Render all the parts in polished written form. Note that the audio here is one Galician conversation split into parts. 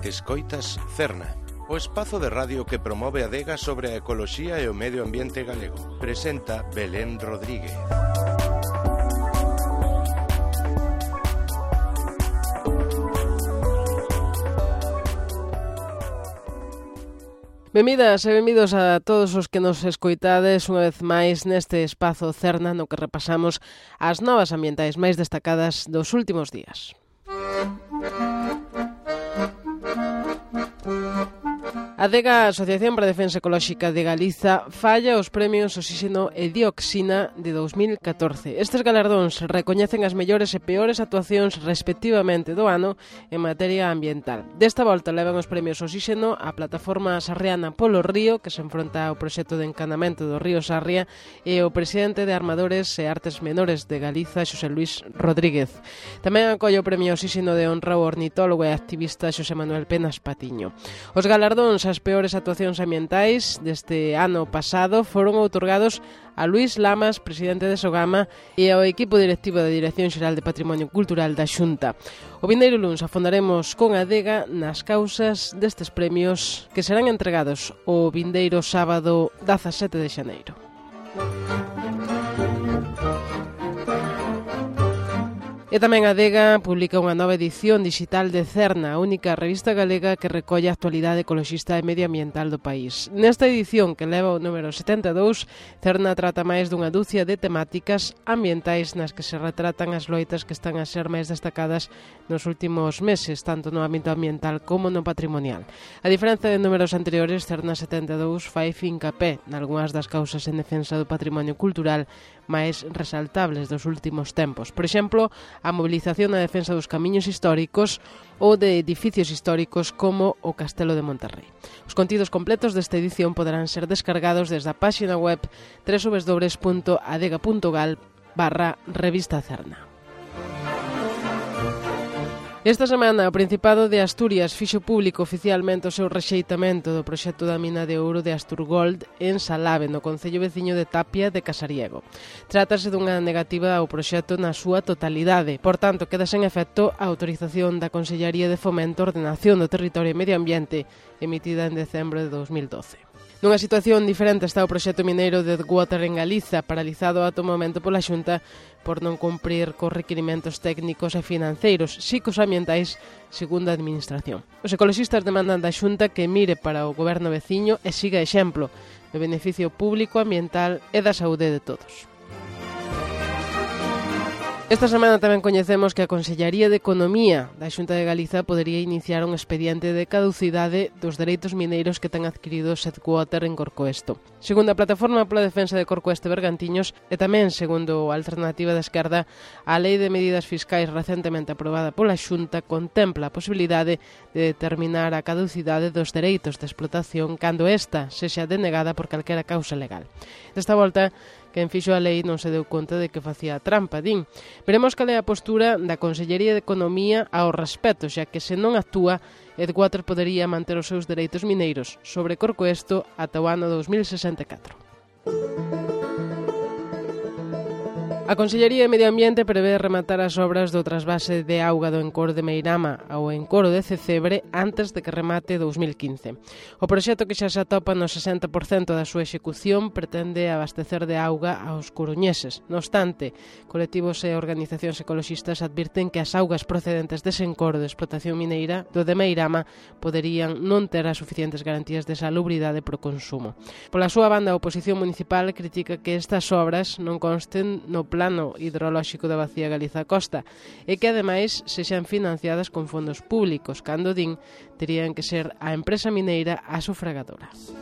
Escoitas Cerna, o espazo de radio que promove a adega sobre a ecoloxía e o medio ambiente galego. Presenta Belén Rodríguez. Benvidas e benvidos a todos os que nos escoitades unha vez máis neste espazo Cerna no que repasamos as novas ambientais máis destacadas dos últimos días. A ADEGA, a Asociación para a Defensa Ecolóxica de Galiza, falla os premios Oxígeno e Dioxina de 2014. Estes galardóns recoñecen as mellores e peores actuacións respectivamente do ano en materia ambiental. Desta volta levan os premios Oxígeno a plataforma sarriana Polo Río, que se enfronta ao proxecto de encanamento do río Sarria, e o presidente de Armadores e Artes Menores de Galiza, Xosé Luís Rodríguez. Tamén acolle o premio Oxígeno de honra o ornitólogo e activista Xosé Manuel Penas Patiño. Os galardóns as peores actuacións ambientais deste ano pasado foron outorgados a Luís Lamas, presidente de Sogama, e ao equipo directivo da Dirección Xeral de Patrimonio Cultural da Xunta. O vindeiro luns afondaremos con a ADEGA nas causas destes premios que serán entregados o vindeiro sábado 17 de xaneiro. E tamén a ADEGA publica unha nova edición digital de Cerna, a única revista galega que recolle a actualidade ecoloxista e medioambiental do país. Nesta edición, que leva o número 72, Cerna trata máis dunha dúcia de temáticas ambientais nas que se retratan as loitas que están a ser máis destacadas nos últimos meses, tanto no ámbito ambiental como no patrimonial. A diferenza de números anteriores, Cerna 72 fai fincapé nalgúnas das causas en defensa do patrimonio cultural máis resaltables dos últimos tempos. Por exemplo, a mobilización na defensa dos camiños históricos ou de edificios históricos como o Castelo de Monterrey. Os contidos completos desta edición poderán ser descargados desde a páxina web www.adega.gal/revista Cerna. Esta semana, o Principado de Asturias fixo público oficialmente o seu rexeitamento do proxecto da mina de ouro de Asturgold en Salave, no concello veciño de Tapia de Casariego. Trátase dunha negativa ao proxecto na súa totalidade. Por tanto, queda sen efecto a autorización da Consellaría de Fomento, Ordenación do Territorio e Medio Ambiente emitida en decembro de 2012. Nunha situación diferente está o proxecto mineiro de Deadwater en Galiza, paralizado ata o momento pola Xunta por non cumprir cos requirimentos técnicos e financeiros, psicosambientais, segundo a Administración. Os ecoloxistas demandan da Xunta que mire para o goberno veciño e siga exemplo do beneficio público, ambiental e da saúde de todos. Esta semana tamén coñecemos que a Consellaría de Economía da Xunta de Galiza podería iniciar un expediente de caducidade dos dereitos mineiros que ten adquirido Deadwater en Corcoesto. Segundo a Plataforma pola Defensa de Corcoesto e Bergantiños, e tamén segundo a Alternativa da Esquerda, a Lei de Medidas Fiscais recentemente aprobada pola Xunta contempla a posibilidade de determinar a caducidade dos dereitos de explotación cando esta sexa denegada por calquera causa legal. Desta volta, quen fixo a lei non se deu conta de que facía trampa, din. Veremos cal é a postura da Consellería de Economía ao respecto, xa que se non actúa, Deadwater podería manter os seus dereitos mineiros sobre Corcoesto ata o ano 2064. A Consellería de Medio Ambiente prevé rematar as obras do trasvase de auga do encoro de Meirama ao encoro de Cecebre antes de que remate 2015. O proxecto, que xa se atopa no 60% da súa execución, pretende abastecer de auga aos coruñeses. No obstante, colectivos e organizacións ecoloxistas advirten que as augas procedentes dese encoro de explotación mineira do de Meirama poderían non ter as suficientes garantías de salubridade pro consumo. Pola súa banda, a oposición municipal critica que estas obras non consten no plano hidrolóxico da Bacía Galiza Costa e que ademais sexan financiadas con fondos públicos, cando din terían que ser a empresa mineira a sufragadora.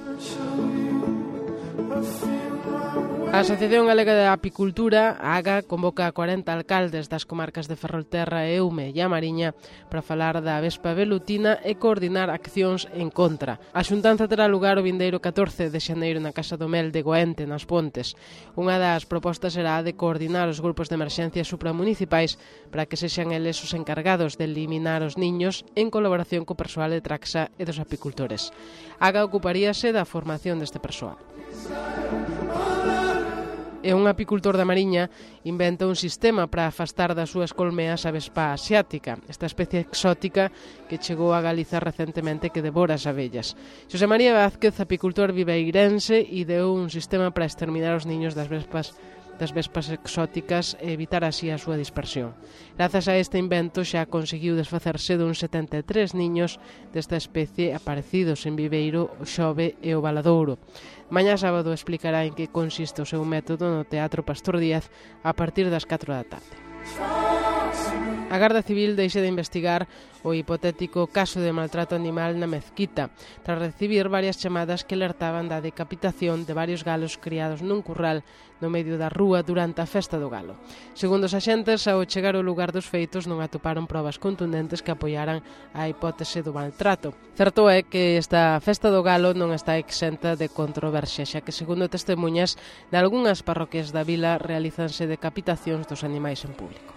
A Asociación Galega de Apicultura, a AGA, convoca a 40 alcaldes das comarcas de Ferrolterra, Eume e A Mariña para falar da avespa velutina e coordinar accións en contra. A xuntanza terá lugar o vindeiro 14 de xaneiro na Casa do Mel de Goente, nas Pontes. Unha das propostas será a de coordinar os grupos de emerxencia supramunicipais para que sexan eles os encargados de eliminar os niños en colaboración co persoal de Traxa e dos apicultores. A AGA ocuparíase da formación deste persoal. e un apicultor da Mariña inventa un sistema para afastar das súas colmeas a vespa asiática, esta especie exótica que chegou a Galiza recentemente que devora as abellas. Xosé María Vázquez, apicultor viveirense, ideou un sistema para exterminar os niños das vespas exóticas e evitar así a súa dispersión. Grazas a este invento xa conseguiu desfacerse duns 73 niños desta especie aparecidos en Viveiro, o Xove e o Valadouro. Mañá sábado explicará en que consiste o seu método no Teatro Pastor Díaz a partir das 4 da tarde. A Garda Civil deixa de investigar o hipotético caso de maltrato animal na Mezquita, tras recibir varias chamadas que alertaban da decapitación de varios galos criados nun curral no medio da rúa durante a festa do galo. Segundo os axentes, ao chegar ao lugar dos feitos non atoparon probas contundentes que apoiaran a hipótese do maltrato. Certo é que esta festa do galo non está exenta de controversia, xa que, segundo testemunhas, nalgunhas parroquias da vila realizanse decapitacións dos animais en público.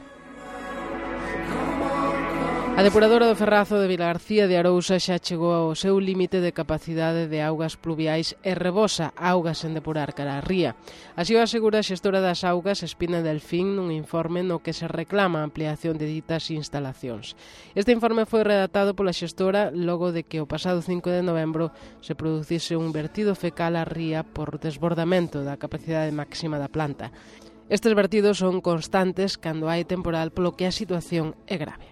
A depuradora do Ferrazo de Vilagarcía de Arousa xa chegou ao seu límite de capacidade de augas pluviais e rebosa augas sen depurar cara á ría. Así o asegura a xestora das augas, Espina Delfín, nun informe no que se reclama a ampliación de ditas instalacións. Este informe foi redactado pola xestora logo de que o pasado 5 de novembro se producise un vertido fecal á ría por desbordamento da capacidade máxima da planta. Estes vertidos son constantes cando hai temporal, polo que a situación é grave.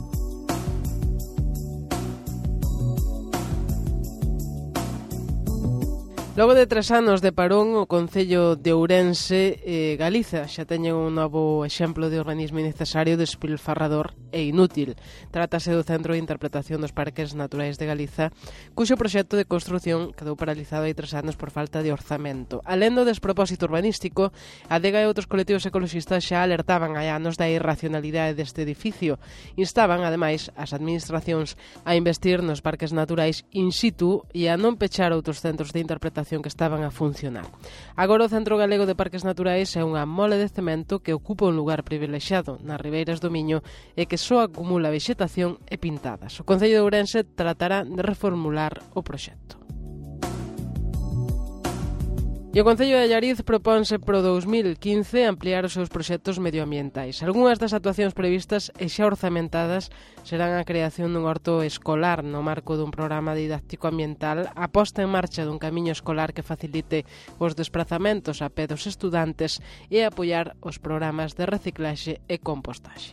Logo de 3 anos de parón, o Concello de Ourense e Galiza xa teñen un novo exemplo de urbanismo innecesario, despilfarrador e inútil. Trátase do Centro de Interpretación dos Parques Naturais de Galiza, cuxo proxecto de construción quedou paralizado hai 3 anos por falta de orzamento. Alén do despropósito urbanístico, a Adega e outros colectivos ecoloxistas xa alertaban hai anos da irracionalidade deste edificio. Instaban, ademais, as administracións a investir nos parques naturais in situ e a non pechar outros centros de interpretación que estaban a funcionar. Agora o Centro Galego de Parques Naturais é unha mole de cemento que ocupa un lugar privilexiado nas ribeiras do Miño e que só acumula vexetación e pintadas. O Concello de Ourense tratará de reformular o proxecto. E o Concello de Allariz proponse pro 2015 ampliar os seus proxectos medioambientais. Algúnas das actuacións previstas e xa orzamentadas serán a creación dun horto escolar no marco dun programa didáctico ambiental, a posta en marcha dun camiño escolar que facilite os desplazamentos a pé dos estudantes e apoiar os programas de reciclaxe e compostaxe.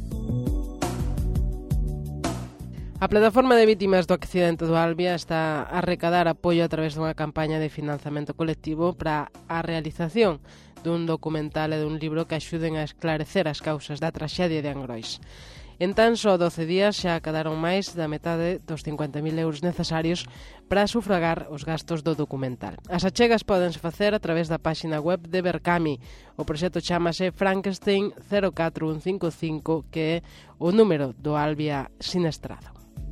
A Plataforma de Vítimas do Accidente do Albia está a recadar apoio a través dunha campaña de financiamento colectivo para a realización dun documental e dun libro que axuden a esclarecer as causas da traxedia de Angrois. En tan só 12 días xa acadaron máis da metade dos 50.000 euros necesarios para sufragar os gastos do documental. As achegas pódense facer a través da páxina web de Berkami. O proxecto chamase Frankenstein 04155, que é o número do Albia sinestrado.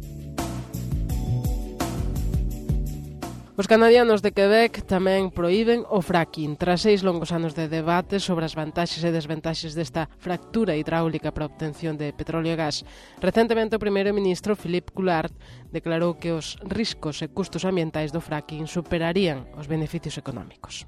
Os canadianos de Quebec tamén proíben o fracking. Tras 6 longos anos de debate sobre as vantaxes e desventaxes desta fractura hidráulica para a obtención de petróleo e gas, recentemente o primeiro ministro Philippe Goulard declarou que os riscos e custos ambientais do fracking superarían os beneficios económicos.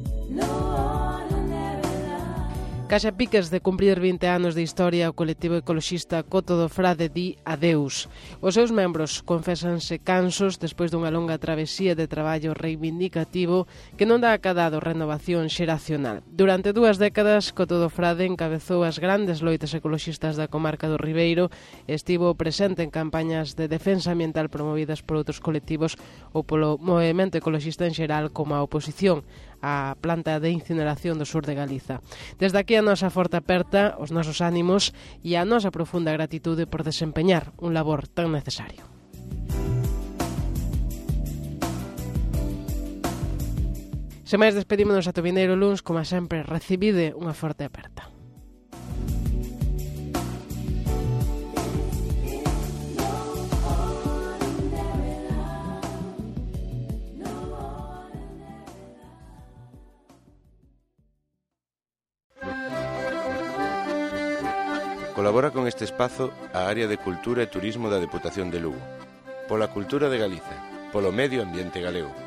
Case a piques de cumprir 20 anos de historia, o colectivo ecoloxista Coto do Frade di adeus. Os seus membros confésanse cansos despois dunha longa travesía de traballo reivindicativo que non dá acadado renovación xeracional. Durante 2 décadas, Coto do Frade encabezou as grandes loitas ecoloxistas da comarca do Ribeiro e estivo presente en campañas de defensa ambiental promovidas por outros colectivos ou polo movemento ecoloxista en xeral como a oposición á planta de incineración do sur de Galiza. Desde aquí a nosa forte aperta, os nosos ánimos e a nosa profunda gratitude por desempeñar un labor tan necesario. Sen máis, despedímonos ata o vindeiro luns, como sempre, recibide unha forte aperta. Colabora con este espazo a Área de Cultura e Turismo da Deputación de Lugo. Pola cultura de Galiza, polo medio ambiente galego.